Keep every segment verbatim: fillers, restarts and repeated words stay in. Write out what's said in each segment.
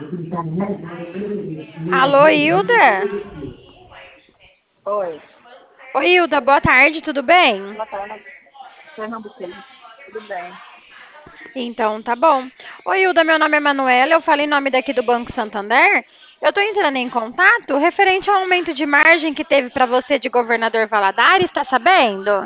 Alô, Hilda? Oi, Oi, Hilda, boa tarde, tudo bem? boa tarde, Pernambucano. Tudo bem? Então, tá bom. Oi, Hilda, meu nome é Manuela, eu falo em nome daqui do Banco Santander. Eu tô entrando em contato referente ao aumento de margem que teve para você de governador Valadares, tá sabendo?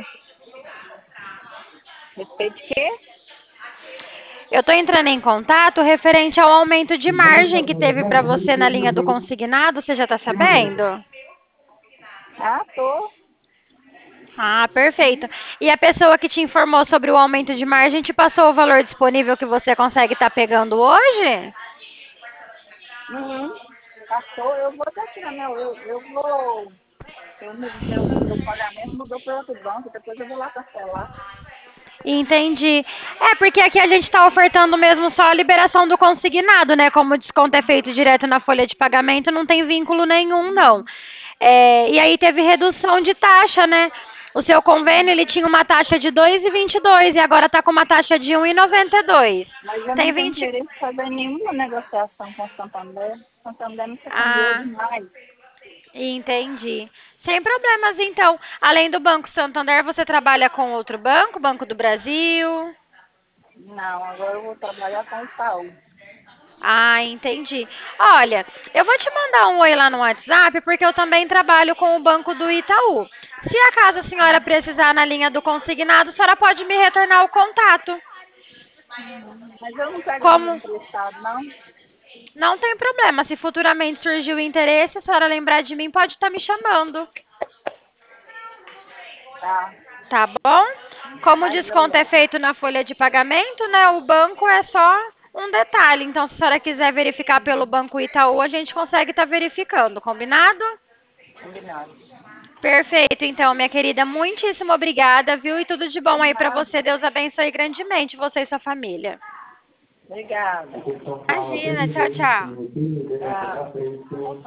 Respeito de quê? Eu tô entrando em contato referente ao aumento de margem que teve para você na linha do consignado, você já tá sabendo? Ah, tô. Ah, perfeito. E a pessoa que te informou sobre o aumento de margem te passou o valor disponível que você consegue estar pegando hoje? Uhum. Passou, eu vou até tirar meu, eu, eu vou, eu, mu- meu, meu pagamento mudou para outro banco, depois eu vou lá cancelar. Entendi. É, porque aqui a gente está ofertando mesmo só a liberação do consignado, né? Como o desconto é feito direto na folha de pagamento, não tem vínculo nenhum, não. É, e aí teve redução de taxa, né? O seu convênio, ele tinha uma taxa de dois vírgula vinte e dois e agora está com uma taxa de um vírgula noventa e dois. Mas eu Tem não tenho vinte. interesse em fazer nenhuma negociação com o Santander. O Santander me sacaneou Ah, demais. entendi. Sem problemas, então. Além do Banco Santander, você trabalha com outro banco, Banco do Brasil? Não, agora eu vou trabalhar com o Itaú. Ah, entendi. Olha, eu vou te mandar um oi lá no WhatsApp, porque eu também trabalho com o Banco do Itaú. Se acaso a senhora precisar na linha do consignado, a senhora pode me retornar o contato. Uhum. Mas eu não pego Como dinheiro emprestado, não. não tem problema, se futuramente surgir o interesse, a senhora lembrar de mim, pode estar me chamando, Tá. tá bom? Como o Mas, desconto é é, feito na folha de pagamento, né? O banco é só um detalhe. Então, se a senhora quiser verificar pelo Banco Itaú, a gente consegue estar verificando, combinado? combinado. Perfeito, então, minha querida, muitíssimo obrigada, viu? E tudo de bom De aí pra nada. você. Deus abençoe grandemente você e sua família. Obrigada. Imagina, tchau, tchau. Tchau.